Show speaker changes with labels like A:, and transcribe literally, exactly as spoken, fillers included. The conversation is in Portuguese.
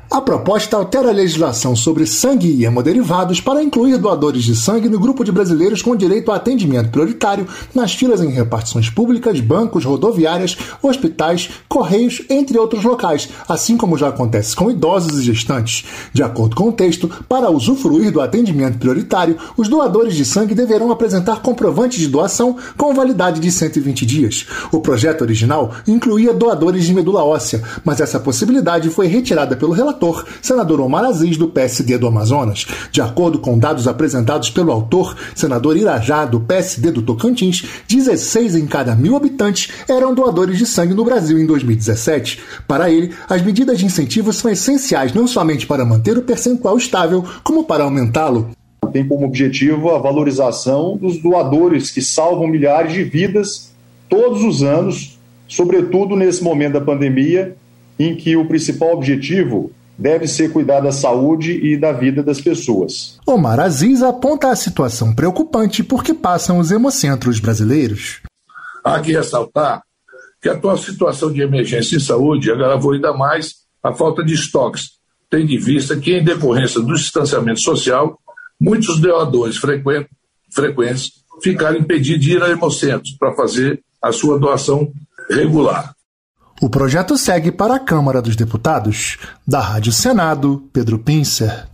A: A proposta altera a legislação sobre sangue e hemoderivados para incluir doadores de sangue no grupo de brasileiros com direito a atendimento prioritário nas filas em repartições públicas, bancos, rodoviárias, hospitais, correios, entre outros locais, assim como já acontece com idosos e gestantes. De acordo com o texto, para usufruir do atendimento prioritário, os doadores de sangue deverão apresentar comprovante de doação com validade de cento e vinte dias. O projeto original incluía doadores de medula óssea, mas essa possibilidade foi retirada pelo relator, senador Omar Aziz, do P S D do Amazonas. De acordo com dados apresentados pelo autor, senador Irajá, do P S D do Tocantins, dezesseis em cada mil habitantes eram doadores de sangue no Brasil em dois mil e dezessete. Para ele, as medidas de incentivo são essenciais não somente para manter o percentual estável, como para aumentá-lo.
B: Tem como objetivo a valorização dos doadores que salvam milhares de vidas todos os anos, sobretudo nesse momento da pandemia, em que o principal objetivo deve ser cuidar da saúde e da vida das pessoas.
A: Omar Aziz aponta a situação preocupante por que passam os hemocentros brasileiros.
C: Há que ressaltar que a atual situação de emergência em saúde agravou ainda mais a falta de estoques, tendo em vista que, em decorrência do distanciamento social, muitos doadores frequentes ficaram impedidos de ir a hemocentros para fazer a sua doação regular.
A: O projeto segue para a Câmara dos Deputados. Da Rádio Senado, Pedro Pincer.